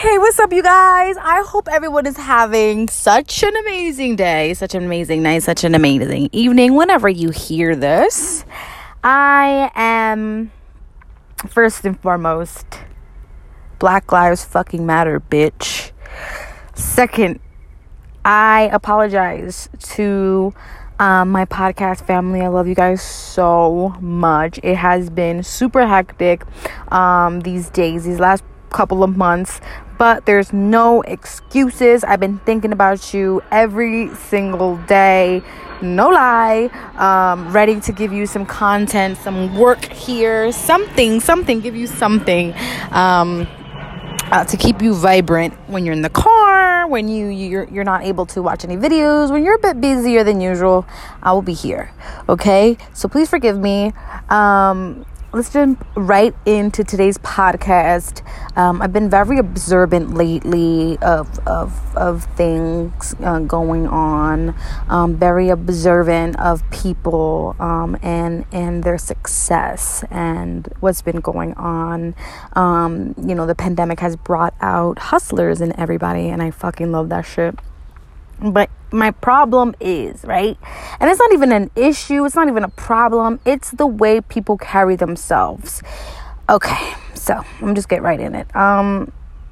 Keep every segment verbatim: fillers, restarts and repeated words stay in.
Hey, what's up, you guys? I hope everyone is having such an amazing day, such an amazing night, such an amazing evening whenever you hear this. I am, first and foremost, Black Lives fucking matter, bitch. Second, I apologize to um, my podcast family. I love you guys so much. It has been super hectic um, these days, these last couple of months, but there's no excuses. I've been thinking about you every single day, no lie, um, ready to give you some content, some work here, something, something, give you something um, uh, to keep you vibrant when you're in the car, when you, you're, you're not able to watch any videos, when you're a bit busier than usual. I will be here, okay? So please forgive me. Um, Let's jump right into today's podcast. Um, I've been very observant lately of of of things uh, going on. Um, very observant of people um, and and their success and what's been going on. Um, you know, the pandemic has brought out hustlers in everybody, and I fucking love that shit. But my problem is, right? And it's not even an issue. It's not even a problem. It's the way people carry themselves. Okay, so I'm just get right in it. Um,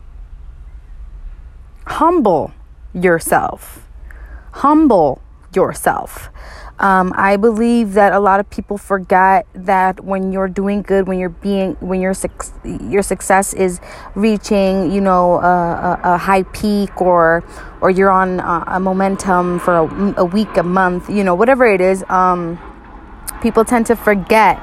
humble yourself. Humble yourself. Um, I believe that a lot of people forget that when you're doing good, when you're being, when your your success is reaching, you know, a, a, a high peak, or or you're on a, a momentum for a, a week, a month, you know, whatever it is. Um, people tend to forget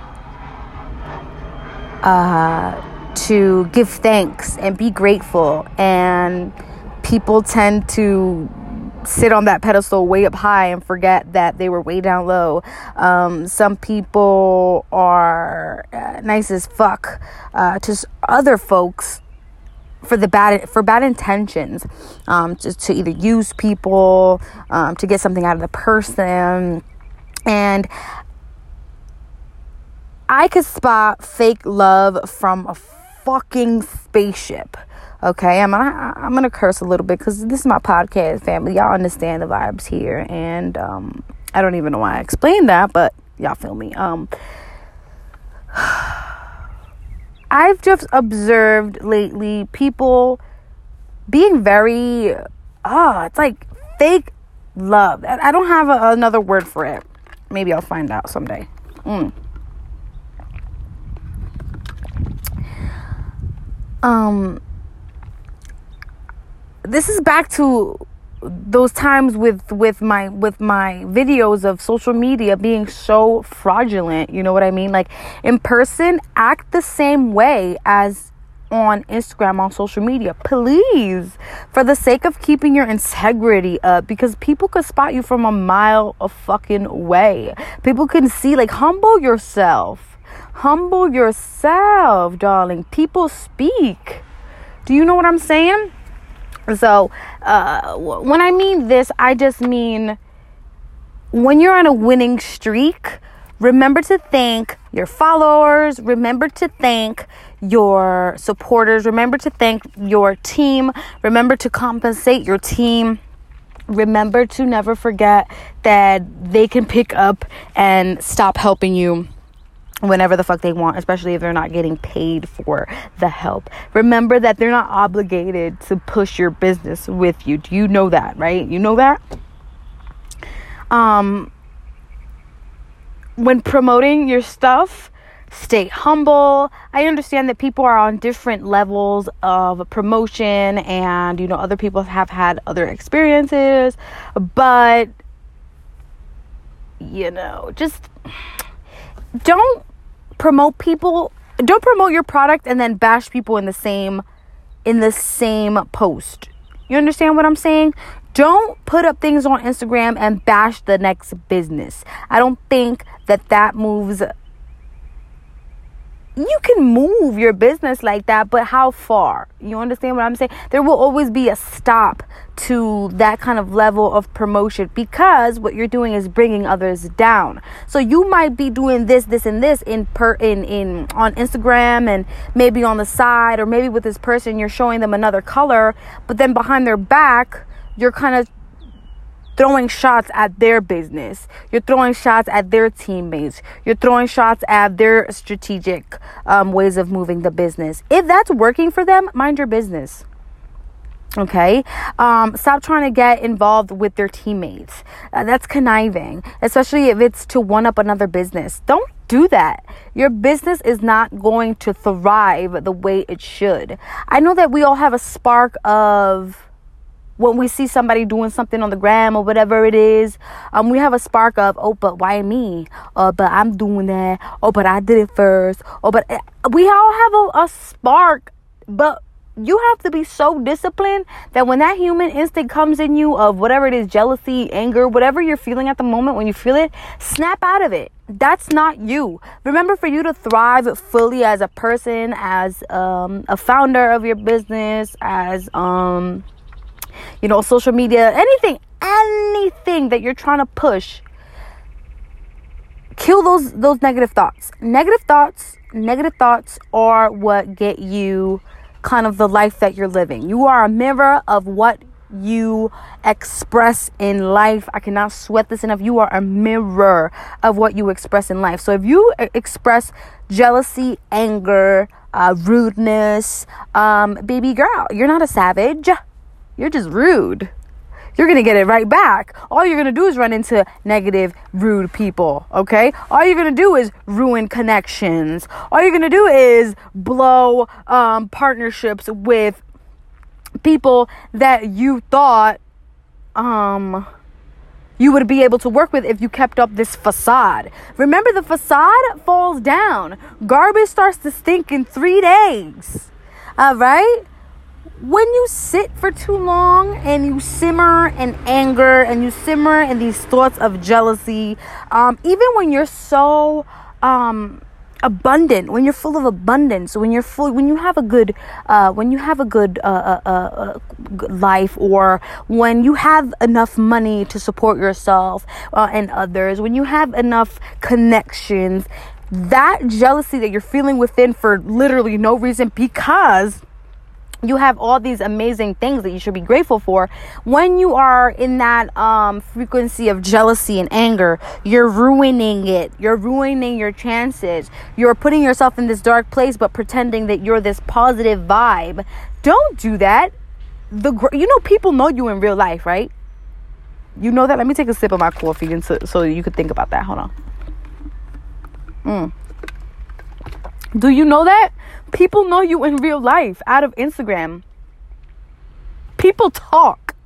uh, to give thanks and be grateful, and people tend to sit on that pedestal way up high and forget that they were way down low. Um, some people are uh, nice as fuck uh, to other folks for the bad for bad intentions, um, to, to either use people, um, to get something out of the person. And I could spot fake love from a fucking spaceship. Okay, I'm gonna I'm gonna curse a little bit because this is my podcast family. Y'all understand the vibes here, and um, I don't even know why I explained that, but y'all feel me. Um, I've just observed lately people being very ah, oh, it's like fake love. I don't have a, another word for it. Maybe I'll find out someday. Mm. Um. This is back to those times with, with my with my videos of social media being so fraudulent. You know what I mean? Like, in person, act the same way as on Instagram, on social media. Please, for the sake of keeping your integrity up, because people could spot you from a mile of fucking way. People can see, like, humble yourself. Humble yourself, darling. People speak. Do you know what I'm saying? So, uh, when I mean this, I just mean when you're on a winning streak, remember to thank your followers, remember to thank your supporters, remember to thank your team, remember to compensate your team, remember to never forget that they can pick up and stop helping you whenever the fuck they want, especially if they're not getting paid for the help. Remember that they're not obligated to push your business with you. Do you know that, right? You know that? Um, when promoting your stuff, stay humble. I understand that people are on different levels of promotion, and, you know, other people have had other experiences, but, you know, just don't promote people don't promote your product and then bash people in the same in the same post. You understand what I'm saying? Don't put up things on Instagram and bash the next business. I don't think that that moves you can move your business like that, but how far? You understand what I'm saying? There will always be a stop to that kind of level of promotion, because what you're doing is bringing others down. So you might be doing this, this, and this in per in in on Instagram, and maybe on the side, or maybe with this person you're showing them another color, but then behind their back you're kind of throwing shots at their business. You're throwing shots at their teammates. You're throwing shots at their strategic um, ways of moving the business. If that's working for them, mind your business. Okay? Um, stop trying to get involved with their teammates. Uh, that's conniving, especially if it's to one up another business. Don't do that. Your business is not going to thrive the way it should. I know that we all have a spark of, when we see somebody doing something on the gram or whatever it is, um, we have a spark of, oh, but why me? Oh, but I'm doing that. Oh, but I did it first. Oh, but we all have a, a spark, but you have to be so disciplined that when that human instinct comes in you of whatever it is, jealousy, anger, whatever you're feeling at the moment, when you feel it, snap out of it. That's not you. Remember, for you to thrive fully as a person, as um, a founder of your business, as um. you know, social media, anything, anything that you're trying to push, kill those those negative thoughts. Negative thoughts, negative thoughts are what get you kind of the life that you're living. You are a mirror of what you express in life. I cannot sweat this enough. You are a mirror of what you express in life. So if you express jealousy, anger, uh, rudeness, um, baby girl, you're not a savage. You're just rude. You're going to get it right back. All you're going to do is run into negative, rude people, okay? All you're going to do is ruin connections. All you're going to do is blow um, partnerships with people that you thought um, you would be able to work with if you kept up this facade. Remember, the facade falls down. Garbage starts to stink in three days, all right? When you sit for too long and you simmer in anger and you simmer in these thoughts of jealousy, um, even when you're so um, abundant, when you're full of abundance, when you're full, when you have a good, uh, when you have a good uh, uh, uh, life, or when you have enough money to support yourself uh, and others, when you have enough connections, that jealousy that you're feeling within for literally no reason, because you have all these amazing things that you should be grateful for. When you are in that um, frequency of jealousy and anger, you're ruining it. You're ruining your chances. You're putting yourself in this dark place, but pretending that you're this positive vibe. Don't do that. The you know, people know you in real life, right? You know that. Let me take a sip of my coffee and so, so you could think about that. Hold on. Mm. Do you know that? People know you in real life out of Instagram. People talk.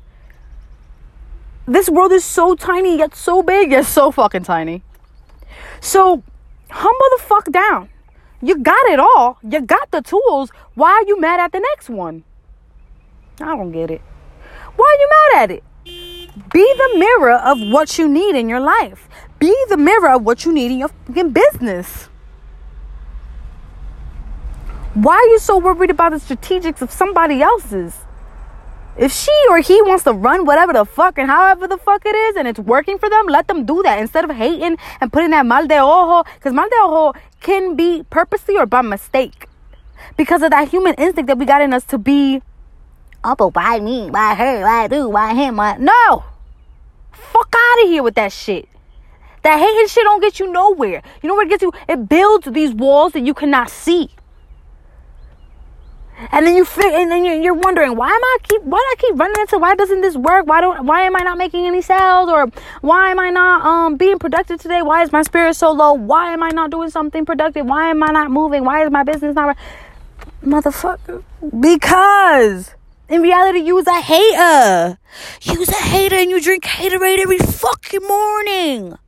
This world is so tiny, yet so big, yet so fucking tiny. So, humble the fuck down. You got it all. You got the tools. Why are you mad at the next one? I don't get it. Why are you mad at it? Be the mirror of what you need in your life. Be the mirror of what you need in your fucking business. Why are you so worried about the strategics of somebody else's? If she or he wants to run whatever the fuck and however the fuck it is, and it's working for them, let them do that. Instead of hating and putting that mal de ojo, because mal de ojo can be purposely or by mistake, because of that human instinct that we got in us to be, oh, but why me? Why her? Why do? Why him? Why? No! Fuck out of here with that shit. That hating shit don't get you nowhere. You know where it gets you? It builds these walls that you cannot see. And then you feel, and then you're, you're wondering, why am I keep, why do I keep running into, why doesn't this work? Why don't, why am I not making any sales? Or why am I not um being productive today? Why is my spirit so low? Why am I not doing something productive? Why am I not moving? Why is my business not, motherfucker? Because in reality, you was a hater. You was a hater, and you drink Haterade every fucking morning.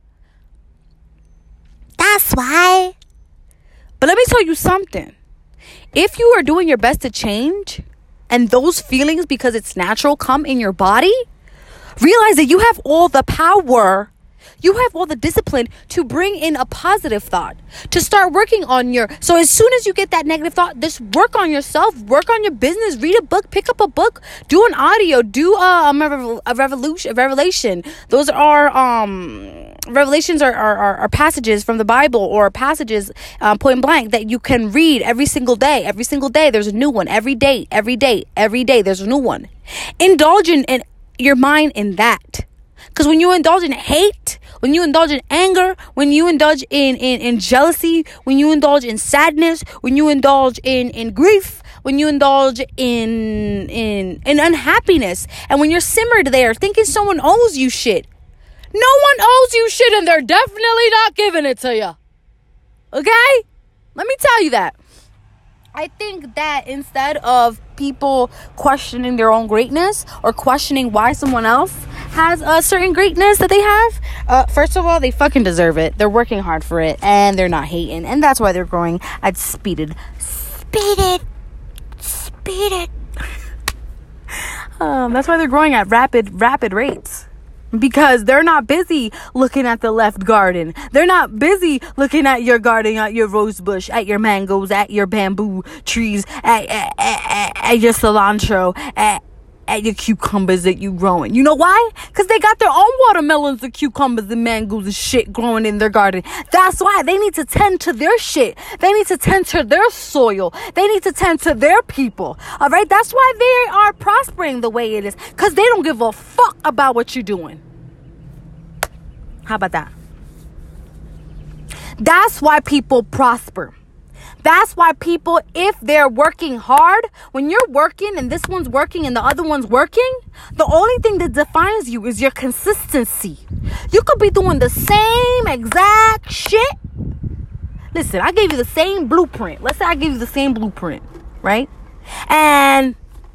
That's why. But let me tell you something. If you are doing your best to change, and those feelings, because it's natural, come in your body, realize that you have all the power You have all the discipline to bring in a positive thought, to start working on your, so as soon as you get that negative thought, just work on yourself, work on your business, read a book, pick up a book, do an audio, do a, a, a revolution, a revelation. Those are, um, revelations are, are, are passages from the Bible or passages, uh, point blank, that you can read every single day. Every single day, there's a new one. Every day, every day, every day, there's a new one. Indulge in, in your mind in that. Because when you indulge in hate, when you indulge in anger, when you indulge in, in, in jealousy, when you indulge in sadness, when you indulge in, in grief, when you indulge in, in, in unhappiness, and when you're simmered there thinking someone owes you shit, no one owes you shit and they're definitely not giving it to you. Okay? Let me tell you that. I think that instead of people questioning their own greatness or questioning why someone else has a certain greatness that they have, uh, first of all, they fucking deserve it. They're working hard for it and they're not hating. And that's why they're growing at speeded, speeded, speeded. um, that's why they're growing at rapid, rapid rates. Because they're not busy looking at the left garden. They're not busy looking at your garden, at your rose bush, at your mangoes, at your bamboo trees, at, at, at, at your cilantro, at, at your cucumbers that you growing. You know why? Because they got their own watermelons and cucumbers and mangoes and shit growing in their garden. That's why they need to tend to their shit. They need to tend to their soil. They need to tend to their people. All right? That's why they are prospering the way it is. Because they don't give a fuck about what you're doing. How about that? That's why people prosper. That's why people, if they're working hard, when you're working and this one's working and the other one's working, the only thing that defines you is your consistency. You could be doing the same exact shit. Listen, I gave you the same blueprint. Let's say I give you the same blueprint, right? And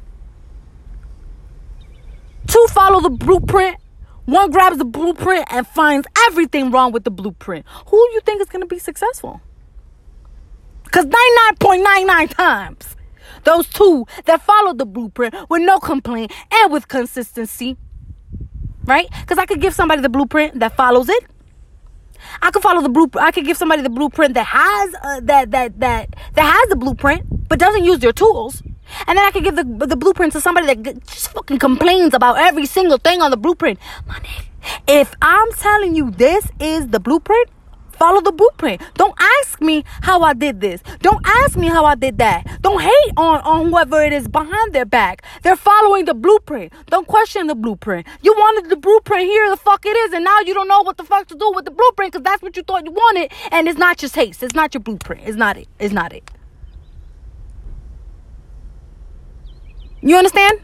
two follow the blueprint. One grabs the blueprint and finds everything wrong with the blueprint. Who do you think is going to be successful? Because ninety-nine point nine nine times, those two that followed the blueprint with no complaint and with consistency, right? Because I could give somebody the blueprint that follows it. I could follow the blueprint. I could give somebody the blueprint that has uh, that that that that has the blueprint but doesn't use their tools. And then I could give the the blueprint to somebody that just fucking complains about every single thing on the blueprint. My nigga, if I'm telling you this is the blueprint, follow the blueprint. Don't ask me how I did this. Don't ask me how I did that. Don't hate on, on whoever it is behind their back. They're following the blueprint. Don't question the blueprint. You wanted the blueprint, here the fuck it is, and now you don't know what the fuck to do with the blueprint because that's what you thought you wanted, and it's not your taste. It's not your blueprint. It's not it. It's not it. You understand?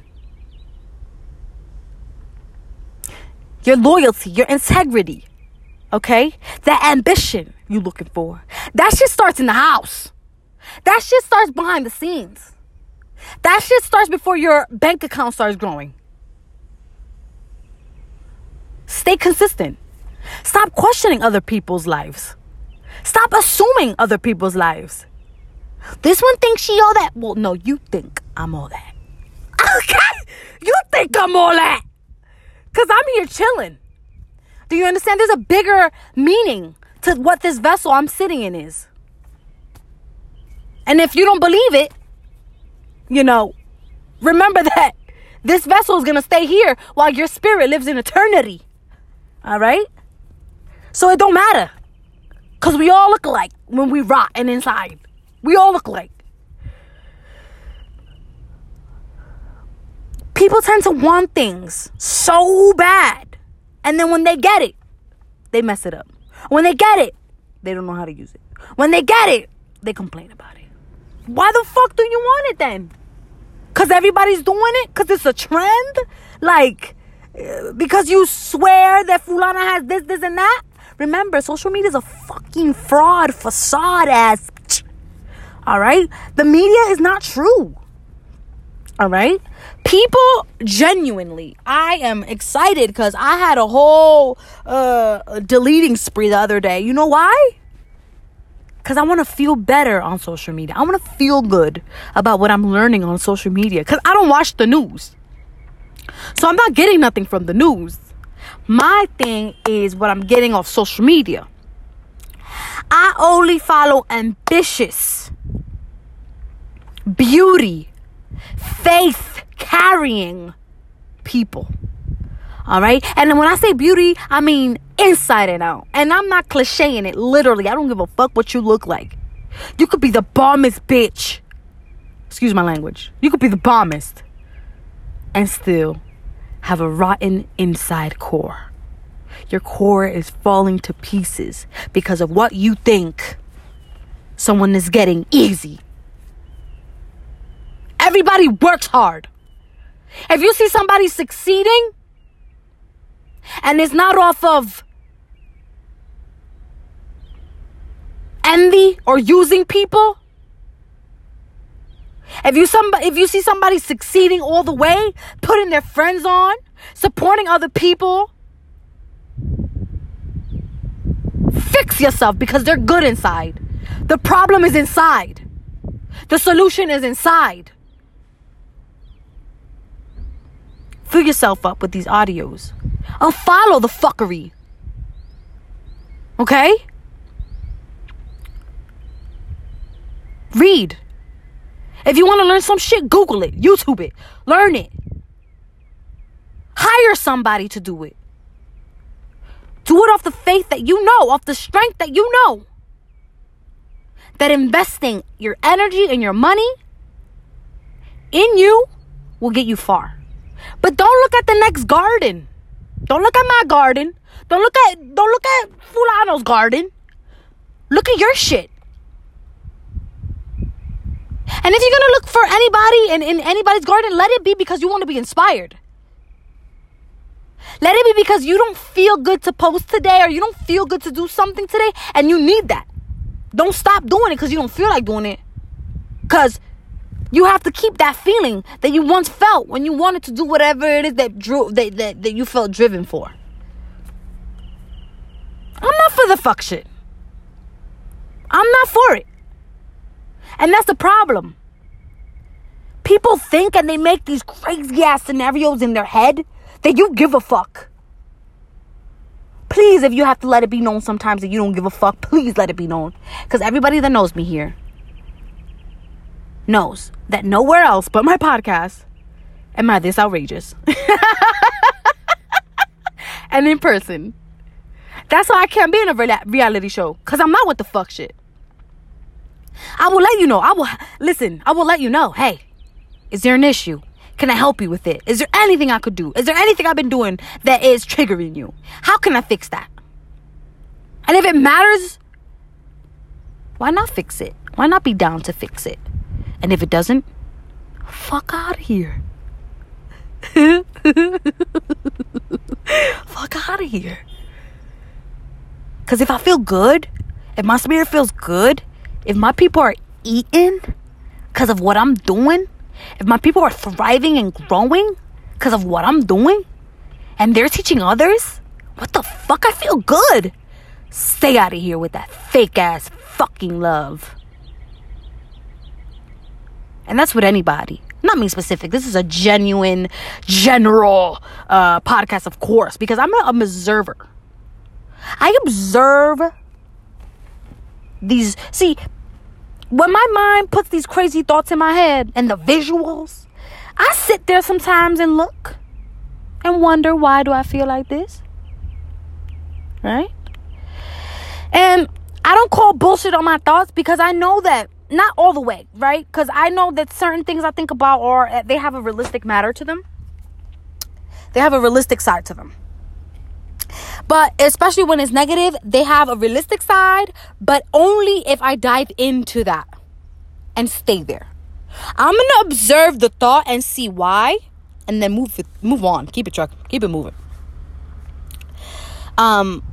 Your loyalty, your integrity, okay? That ambition you looking for. That shit starts in the house. That shit starts behind the scenes. That shit starts before your bank account starts growing. Stay consistent. Stop questioning other people's lives. Stop assuming other people's lives. This one thinks she all that. Well, no, you think I'm all that. Okay? You think I'm all that. Because I'm here chilling. Do you understand? There's a bigger meaning to what this vessel I'm sitting in is. And if you don't believe it, you know, remember that this vessel is going to stay here while your spirit lives in eternity. All right? So it don't matter. Because we all look alike when we rot and inside. We all look alike. People tend to want things so bad. And then when they get it, they mess it up. When they get it, they don't know how to use it. When they get it, they complain about it. Why the fuck do you want it then? Because everybody's doing it? Because it's a trend? Like, uh, because you swear that Fulana has this, this, and that? Remember, social media is a fucking fraud, facade ass. All right? The media is not true. All right? People genuinely, I am excited because I had a whole uh, deleting spree the other day. You know why? Because I want to feel better on social media. I want to feel good about what I'm learning on social media because I don't watch the news. So I'm not getting nothing from the news. My thing is what I'm getting off social media. I only follow ambitious, beauty, faith carrying people. All right. And when I say beauty, I mean inside and out. And I'm not clicheing it. Literally, I don't give a fuck what you look like. You could be the bombest bitch. Excuse my language. You could be the bombest and still have a rotten inside core. Your core is falling to pieces because of what you think someone is getting easy. Everybody works hard. If you see somebody succeeding and it's not off of envy or using people, if you somebody, if you see somebody succeeding all the way, putting their friends on, supporting other people, fix yourself because they're good inside. The problem is inside. The solution is inside. Fill yourself up with these audios. Unfollow the fuckery. Okay? Read. If you want to learn some shit, Google it, YouTube it, learn it. Hire somebody to do it. Do it off the faith that you know, off the strength that you know. That investing your energy and your money in you will get you far. But don't look at the next garden. Don't look at my garden. Don't look at don't look at Fulano's garden. Look at your shit. And if you're going to look for anybody in, in anybody's garden, let it be because you want to be inspired. Let it be because you don't feel good to post today or you don't feel good to do something today and you need that. Don't stop doing it because you don't feel like doing it. Because you have to keep that feeling that you once felt when you wanted to do whatever it is that drew that, that, that you felt driven for. I'm not for the fuck shit. I'm not for it. And that's the problem. People think and they make these crazy ass scenarios in their head that you give a fuck. Please, if you have to let it be known sometimes that you don't give a fuck, please let it be known. Because everybody that knows me here knows that nowhere else but my podcast am I this outrageous. And in person. That's why I can't be in a re- reality show. Because I'm not with the fuck shit. I will let you know. I will, listen, I will let you know. Hey, is there an issue? Can I help you with it? Is there anything I could do? Is there anything I've been doing that is triggering you? How can I fix that? And if it matters, why not fix it? Why not be down to fix it? And if it doesn't, fuck out of here. Fuck out of here. Because if I feel good, if my spirit feels good, if my people are eating because of what I'm doing, if my people are thriving and growing because of what I'm doing, and they're teaching others, what the fuck? I feel good. Stay out of here with that fake ass fucking love. And that's with anybody. Not me specific. This is a genuine, general uh, podcast, of course, because I'm an observer. I observe these. See, when my mind puts these crazy thoughts in my head and the visuals, I sit there sometimes and look and wonder, why do I feel like this? Right? And I don't call bullshit on my thoughts because I know that, not all the way, right? Because I know that certain things I think about, or they have a realistic matter to them. They have a realistic side to them. But especially when it's negative, they have a realistic side, but only if I dive into that and stay there. I'm going to observe the thought and see why, and then move it, move on. Keep it trucking. Keep it moving. Um,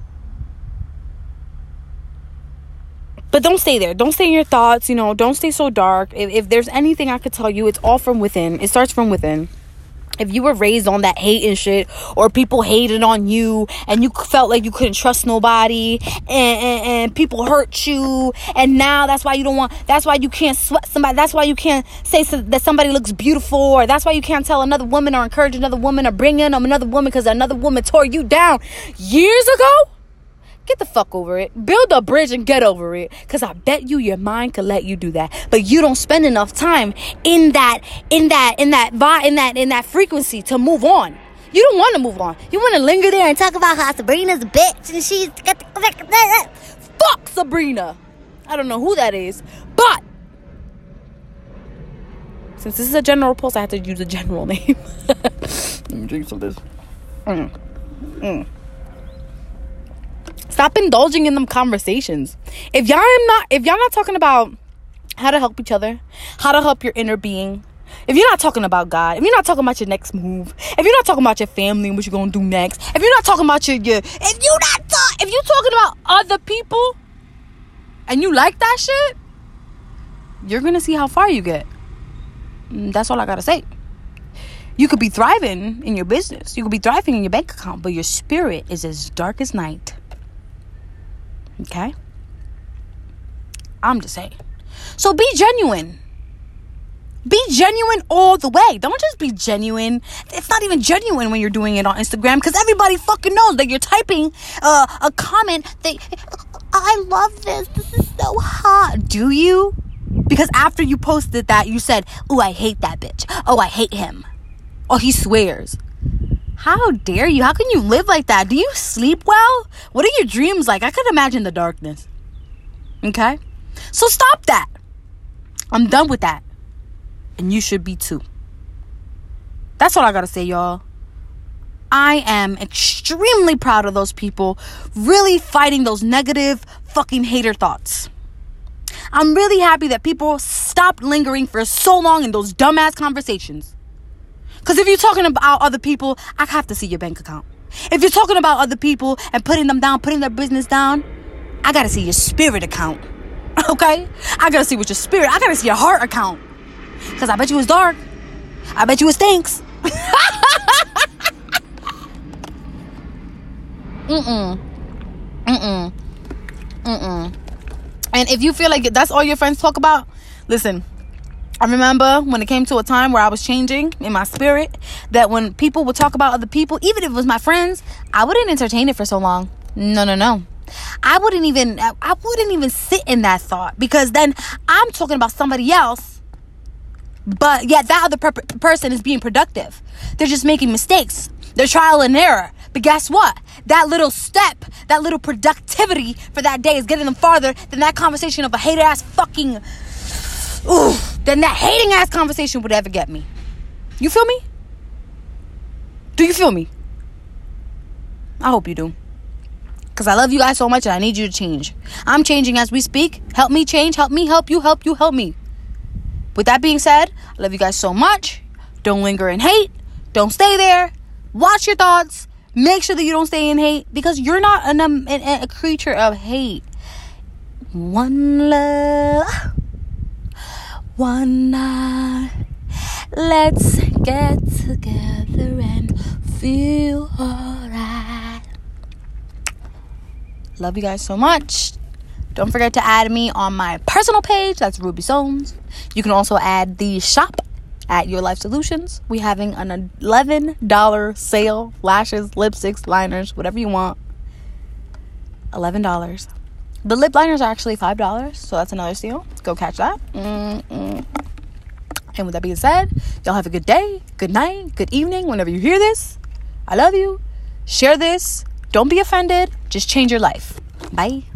but don't stay there. Don't stay in your thoughts. You know, don't stay so dark. If, if there's anything I could tell you, it's all from within. It starts from within. if you were raised on that hate and shit, or people hated on you and you felt like you couldn't trust nobody, and, and, and people hurt you, and now that's why you don't want, that's why you can't sweat somebody, that's why you can't say so, that somebody looks beautiful, or that's why you can't tell another woman or encourage another woman or bring in another woman because another woman tore you down years ago, get the fuck over it. Build a bridge and get over it. Because I bet you your mind could let you do that. But you don't spend enough time in that, in that, in that, in that, in that frequency to move on. You don't want to move on. You want to linger there and talk about how Sabrina's a bitch and she's... Fuck Sabrina. I don't know who that is. But since this is a general post, I have to use a general name. Let me drink some of this. Mm. Mm. Stop indulging in them conversations. If y'all am not, if y'all not talking about how to help each other, how to help your inner being, if you're not talking about God, if you're not talking about your next move, if you're not talking about your family and what you're gonna do next, if you're not talking about your, your if you not talk, if you're talking about other people, and you like that shit, you're gonna see how far you get. That's all I gotta say. You could be thriving in your business, you could be thriving in your bank account, but your spirit is as dark as night. Okay? I'm just saying. So be genuine. Be genuine all the way. Don't just be genuine. It's not even genuine when you're doing it on Instagram, because everybody fucking knows that you're typing uh, a comment that, I love this. This is so hot. Do you? Because after you posted that, you said, oh, I hate that bitch. Oh, I hate him. Oh, he swears. How dare you? How can you live like that? Do you sleep well? What are your dreams like? I could imagine the darkness. Okay? So stop that. I'm done with that. And you should be too. That's all I gotta say, y'all. I am extremely proud of those people really fighting those negative fucking hater thoughts. I'm really happy that people stopped lingering for so long in those dumbass conversations. Because if you're talking about other people, I have to see your bank account. If you're talking about other people and putting them down, putting their business down, I got to see your spirit account. Okay? I got to see what your spirit, I got to see your heart account. Because I bet you it's dark. I bet you it stinks. Mm-mm. Mm-mm. Mm-mm. And if you feel like that's all your friends talk about, listen. I remember when it came to a time where I was changing in my spirit, that when people would talk about other people, even if it was my friends, I wouldn't entertain it for so long. No, no, no. I wouldn't even, I wouldn't even sit in that thought, because then I'm talking about somebody else, but yet that other per- person is being productive. They're just making mistakes. They're trial and error. But guess what? That little step, that little productivity for that day is getting them farther than that conversation of a hater ass fucking... Ooh, then that hating ass conversation would ever get me. You feel me? Do you feel me? I hope you do. Because I love you guys so much and I need you to change. I'm changing as we speak. Help me change. Help me help you. Help you help me. With that being said, I love you guys so much. Don't linger in hate. Don't stay there. Watch your thoughts. Make sure that you don't stay in hate, because you're not an, um, a, a creature of hate. One love. One night, let's get together and feel alright. Love you guys so much. Don't forget to add me on my personal page. That's Ruby Soames. You can also add the shop at Your Life Solutions. We're having an eleven dollars sale. Lashes, lipsticks, liners, whatever you want. eleven dollars. The lip liners are actually five dollars, so that's another steal. Go catch that. Mm-mm. And with that being said, y'all have a good day, good night, good evening, whenever you hear this. I love you. Share this. Don't be offended. Just change your life. Bye.